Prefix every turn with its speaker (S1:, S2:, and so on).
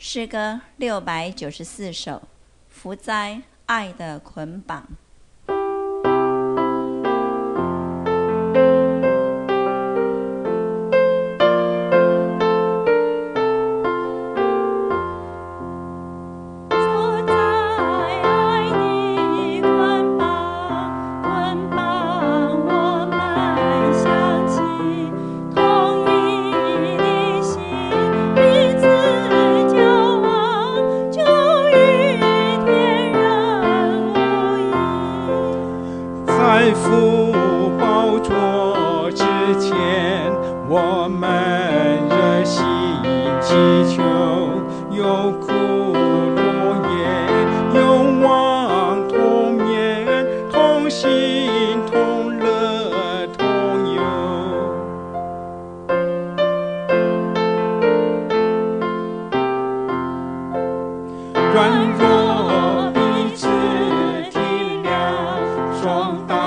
S1: 诗歌694首，浮在爱的捆绑。
S2: 在父宝座之前，我们热心祈求，有苦同言，有望同眠，同心同乐同忧。软弱彼此体谅，双打